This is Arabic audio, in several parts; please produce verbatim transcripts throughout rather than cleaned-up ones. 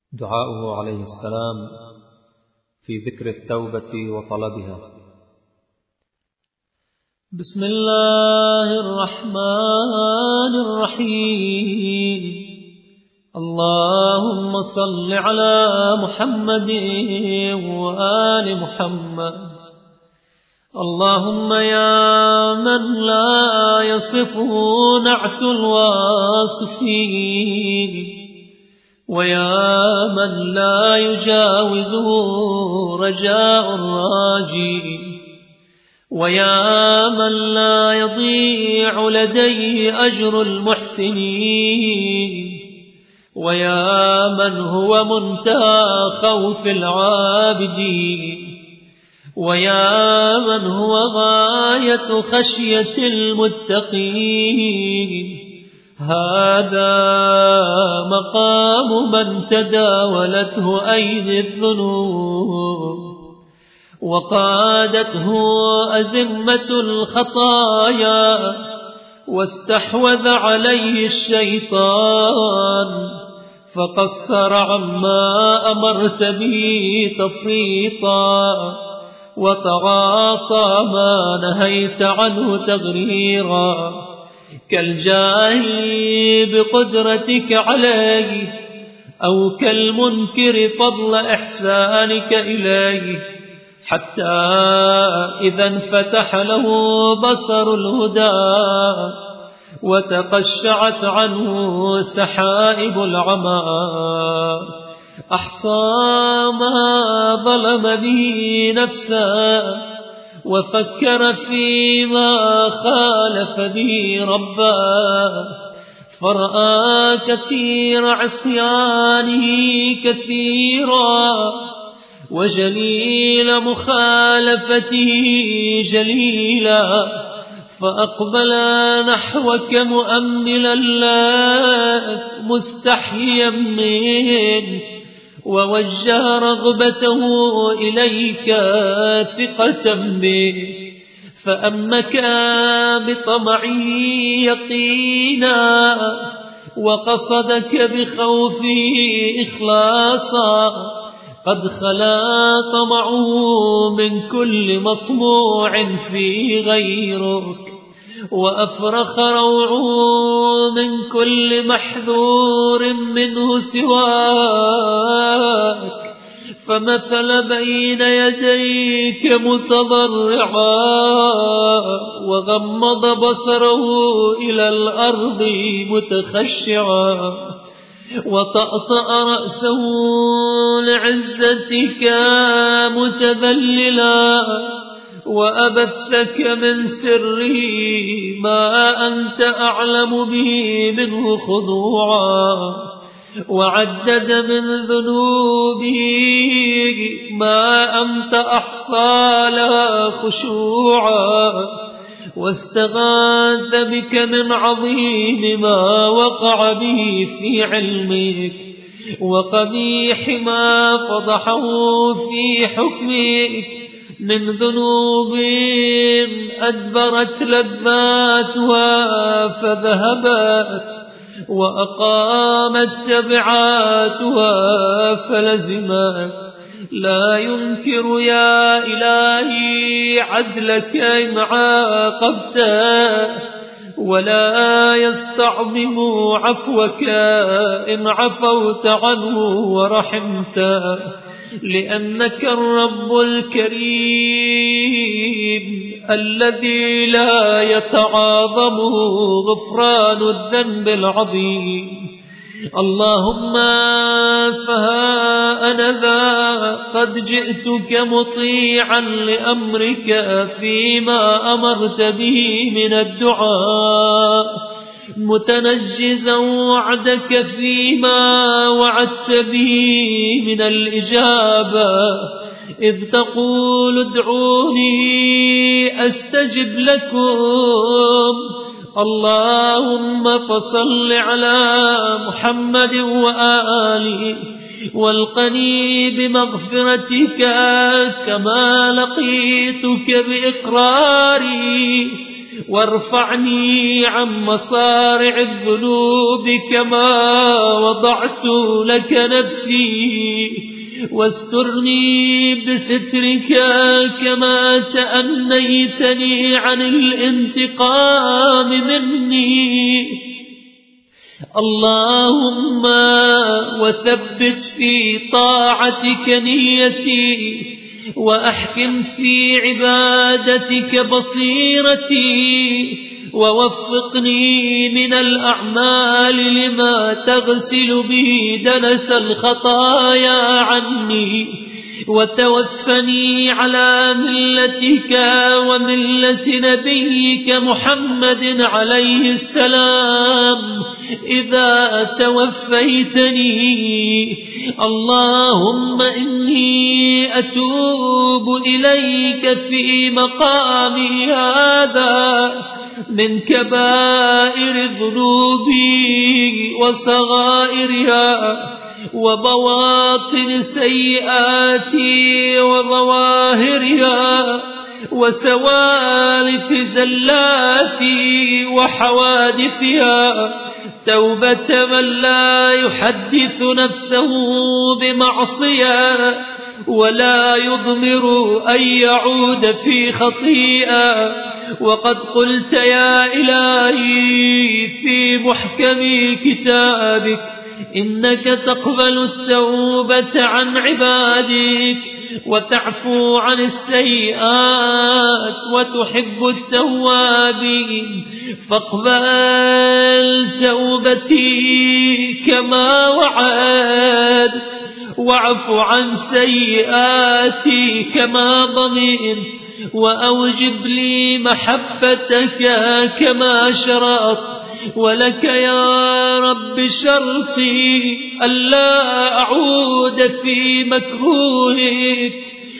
دعاؤه عليه السلام في ذكر التوبة وطلبها. بسم الله الرحمن الرحيم. اللهم صل على محمد وآل محمد. اللهم يا من لا يصفه نعت الواصفين، ويا من لا يجاوزه رجاء الراجين، ويا من لا يضيع لديه أجر المحسنين، ويا من هو منتهى خوف العابدين، ويا من هو غاية خشية المتقين، هذا مقام من تداولته أيدي الذنوب وقادته أزمة الخطايا، واستحوذ عليه الشيطان فقصر عما أمرت به تفريطا، وتعاطى ما نهيت عنه تغريرا، كالجاهل بقدرتك عليه أو كالمنكر فضل إحسانك إليه، حتى إذا انفتح له بصر الهدى وتقشعت عنه سحائب العمى، أحصى ما ظلم به نفسه وفكر فيما خالف به ربه، فرأى كثير عصيانه كثيرا وجليل مخالفته جليلا، فأقبل نحوك مؤملا لك مستحيا منك، ووجه رغبته إليك ثقة بك، فأمك بطمعه يقينا، وقصدك بخوفه إخلاصا، قد خلا طمعه من كل مطموع في غيرك، وأفرخ روعه من كل محذور منه سواك، فمثل بين يديك متضرعا، وغمض بصره إلى الأرض متخشعا، وطأطأ رأسه لعزتك متذللا، وأبثك من سره ما أنت أعلم به منه خضوعا، وعدد من ذنوبه ما أنت أحصى لها خشوعا، واستغاث بك من عظيم ما وقع به في علمك، وقبيح ما فضحه في حكمك من ذنوب أدبرت لذاتها فذهبت، وأقامت تبعاتها فلزمت. لا ينكر يا إلهي عدلك إن عاقبته، ولا يستعظم عفوك إن عفوت عنه ورحمته، لأنك الرب الكريم الذي لا يتعاظمه غفران الذنب العظيم. اللهم فها أنا ذا قد جئتك مطيعا لأمرك فيما أمرت به من الدعاء، متنجزا وعدك فيما وعدت به من الإجابة، إذ تقول ادعوني أستجب لكم. اللهم فصل على محمد وآله والقني بمغفرتك كما لقيتك بإقراري، وارفعني عن مصارع الذنوب كما وضعت لك نفسي، واسترني بسترك كما تأنيتني عن الانتقام مني. اللهم وثبت في طاعتك نيتي، وأحكم في عبادتك بصيرتي، ووفقني من الأعمال لما تغسل به دنس الخطايا عني، وتوفني على ملتك وملة نبيك محمد عليه السلام إذا توفيتني. اللهم إني أتوب إليك في مقامي هذا من كبائر ذنوبي وصغائرها وبواطن سيئاتي وظواهرها وسوالف زلاتي وحوادثها، توبة من لا يحدث نفسه بمعصية ولا يضمر أن يعود في خطيئة. وقد قلت يا إلهي في محكم كتابك إنك تقبل التوبة عن عبادك وتعفو عن السيئات وتحب التوابين، فاقبل توبتي كما وعدت، واعف عن سيئاتي كما ضمنت، وأوجب لي محبتك كما شرطت. ولك يا رب شرطي ألا أعود في مكروهك،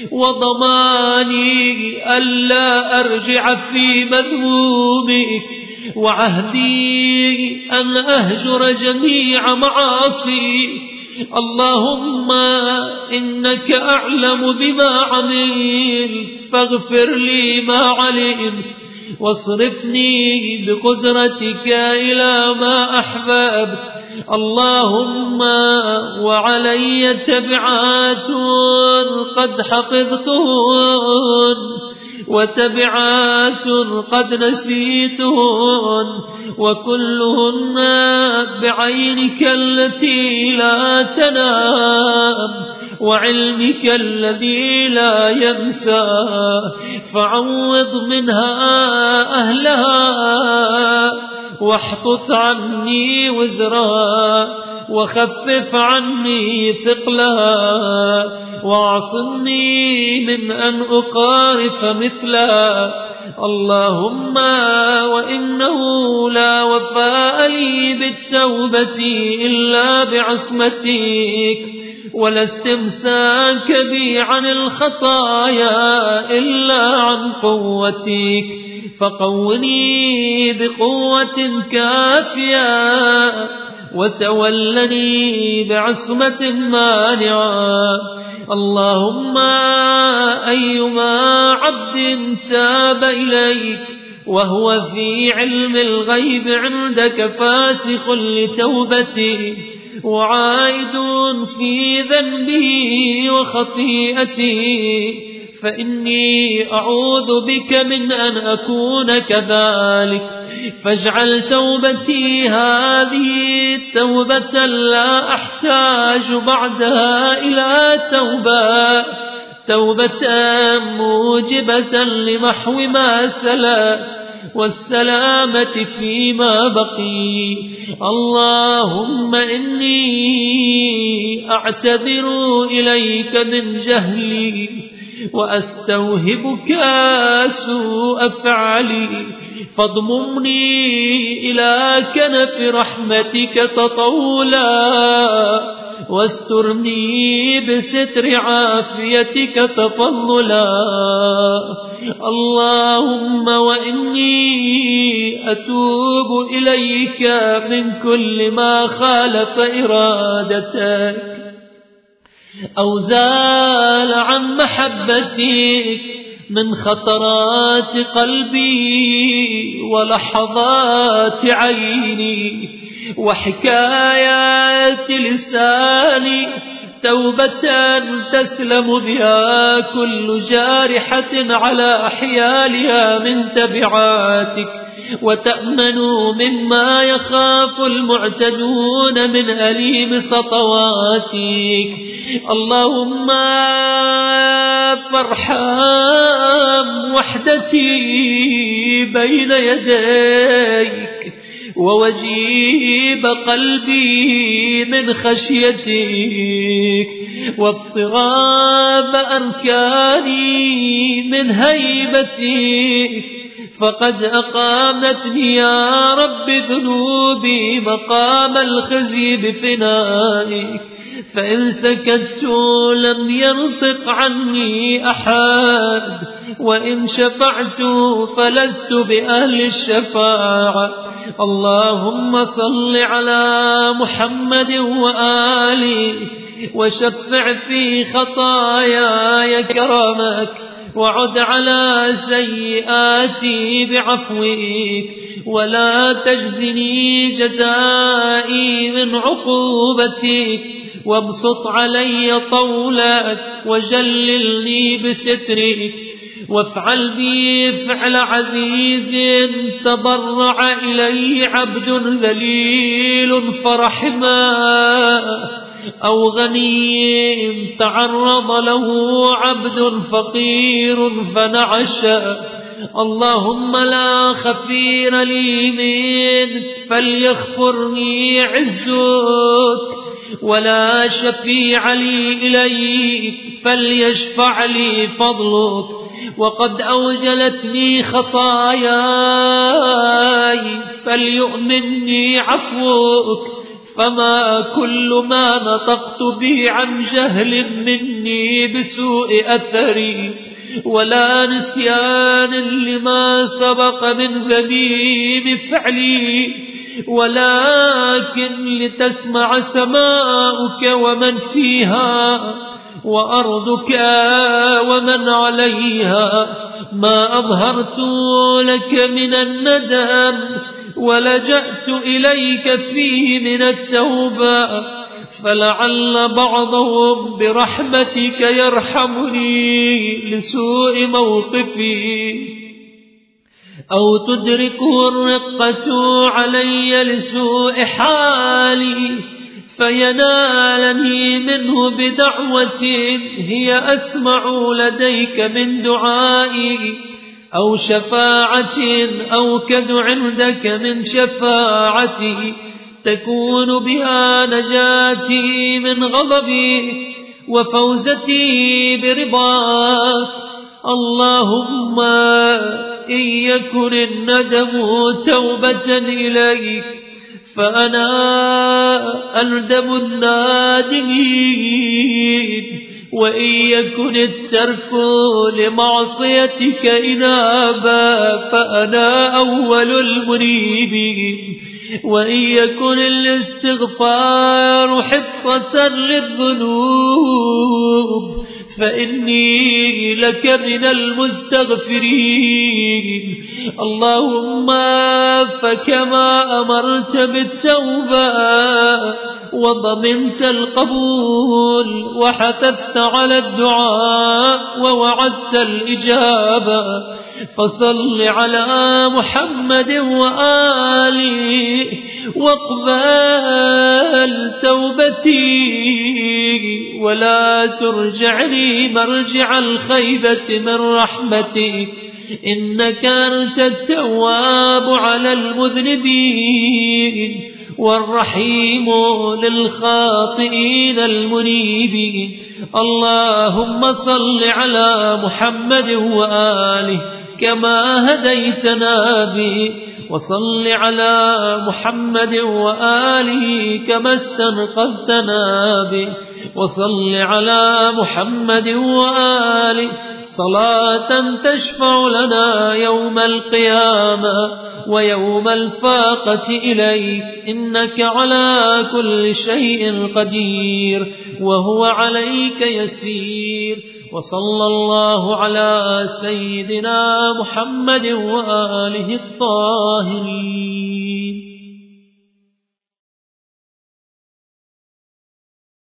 وضماني ألا أرجع في مذمومك، وعهدي أن أهجر جميع معاصيك. اللهم إنك أعلم بما عملت فاغفر لي ما علمت، واصرفني بقدرتك إلى ما أحببت. اللهم وعلي تبعات قد حفظتهن وتبعات قد نسيتهن، وكلهن بعينك التي لا تنام وعلمك الذي لا ينسى، فعوض منها أهلها واحطط عني وزرها، وخفف عني ثقلها، واعصمني من أن أقارف مثلها. اللهم وإنه لا وفاء لي بالتوبة إلا بعصمتك، ولا استمساك بي عن الخطايا إلا عن قوتك، فقوني بقوة كافية، وتولني بعصمة مانعة. اللهم أيما عبد تاب إليك وهو في علم الغيب عندك فاسخ لتوبته وعائد في ذنبه وخطيئته، فإني أعوذ بك من أن أكون كذلك، فاجعل توبتي هذه توبة لا أحتاج بعدها إلى توبة، توبة موجبة لمحو ما سلف والسلامة فيما بقي. اللهم إني أعتذر إليك من جهلي وأستوهبك سوء فعلي، فاضممني إلى كنف رحمتك تطولا، واسترني بستر عافيتك تفضلا. اللهم وإني أتوب إليك من كل ما خالف إرادتك أو زال عن محبتك، من خطرات قلبي ولحظات عيني وحكايات لساني، توبة تسلم بها كل جارحة على حيالها من تبعاتك، وتأمن مما يخاف المعتدون من أليم سطواتك. اللهم فارحم وحدتي بين يديك، ووجيب قلبي من خشيتك، واضطراب أركاني من هيبتك، فقد أقامتني يا رب ذنوبي مقام الخزي بفنائك، فإن سكت لم ينطق عني أحد، وإن شفعت فلست بأهل الشفاعة. اللهم صل على محمد وآله، وشفع في خطاياي كرمك، وعد على سيئاتي بعفوك، ولا تجزني جزائي من عقوبتك، وابسط علي طولك وجللني بسترك، وافعل بي فعل عزيز تضرع إليه عبد ذليل فرحماه، أو غني تعرض له عبد فقير فنعشه. اللهم لا خفير لي منك فليغفرني عزك، ولا شفيع لي إليك فليشفع لي فضلك، وقد أوجلتني خطاياي فليؤمني عفوك، فما كل ما نطقت به عن جهل مني بسوء أثري، ولا نسيان لما سبق من ذميم فعلي، ولكن لتسمع سماؤك ومن فيها، وأرضك ومن عليها، ما أظهرت لك من الندم ولجأت إليك فيه من التوبة، فلعل بعضهم برحمتك يرحمني لسوء موقفي، أو تدركه الرقة علي لسوء حالي، فينالني منه بدعوة هي أسمع لديك من دعائي، أو شفاعة أوكد عندك من شفاعتي، تكون بها نجاتي من غضبي وفوزتي برضاك. اللهم إن يكن الندم توبة إليك فأنا أندم النادمين، وإن يكن الترك لمعصيتك إنابا فأنا أول المنيبين، وإن يكن الاستغفار حطة للذنوب فإني لك من المستغفرين. اللهم فكما أمرت بالتوبة وضمنت القبول وحثثت على الدعاء ووعدت الإجابة، فصل على محمد وآله واقبل توبتي، ولا ترجعني مرجع الخيبة من رحمتك، إنك أنت التواب على المذنبين والرحيم للخاطئين المنيبين. اللهم صل على محمد وآله كما هديتنا به، وصل على محمد وآله كما استنقذتنا به، وصل على محمد وآله صلاة تشفع لنا يوم القيامة ويوم الفاقة إليك، إنك على كل شيء قدير وهو عليك يسير. وصلى الله على سيدنا محمد وآله الطاهرين.